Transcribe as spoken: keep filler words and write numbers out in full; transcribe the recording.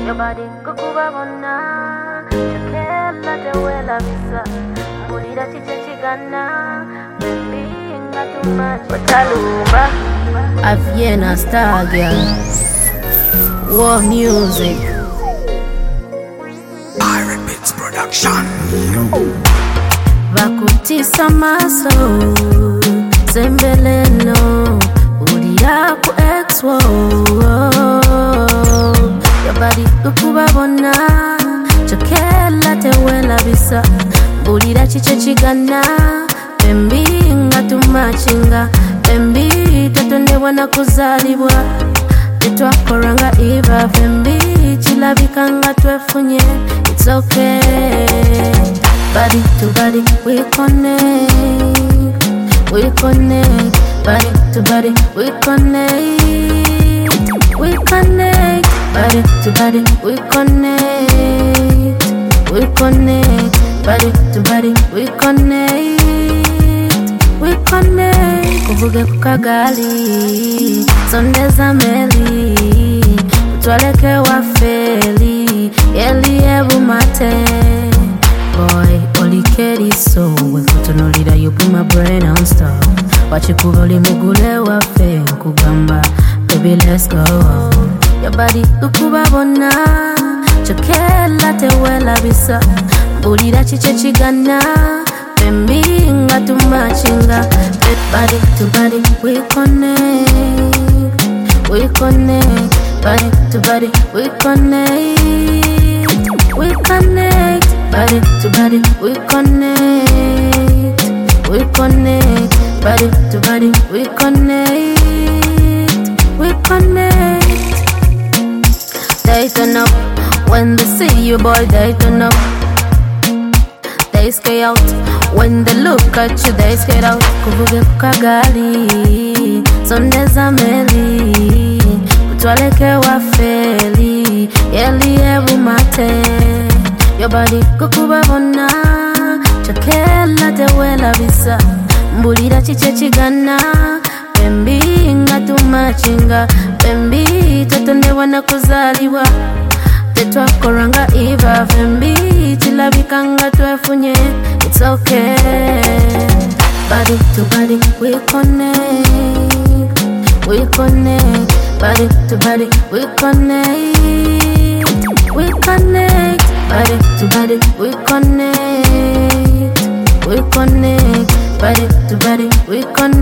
Your body kukuba bona chakela te wela visa mulira chiche chigana baby nga too much watalumba A Vienna star girl. War music. Pirate Beats Production. Vakutisa maso Zembeleno Uri yaku ex-wo Your body kukuba bona chakela te wela visa mulira chiche chigana Bembi nga tumachinga Bembi totonde wana kuzalibwa Tetwakoranga iva Bembi chilabika nga twefunye It's okay Body to body we connect We connect Body to body we connect We connect Body to body we connect We connect Body to body we connect We connect Kuvuge kukagali Sondeza meli Utwaleke wafeli Yeli ebu mate Boy, olikeri so Wekutonolida you put my brain on stop Wachikuvoli mugule wafe Kugamba, baby let's go Your body kukuba bona Chokela te wela bisa Bulira chiche chigana Bembi nga tumachinga Body to body we connect We connect Body to body we connect We connect Body to body we connect We connect Body to body we connect We connect They turn up When they see you boy they turn up They skate out When they look at you they skate out Kuvuge kukagali Sondeza meli Utwaleke wafeli Yeli ebu mate Your body kukuba bona Chakela te wela visa Mbulira chiche chigana Bembi nga tumachinga Bembi totonde wana kuzaliwa Tetwakoranga iva Bembi chilabika nga twefunye It's okay Body to body we connect We connect Body to body we connect We connect Body to body we connect We connect Body to body we connect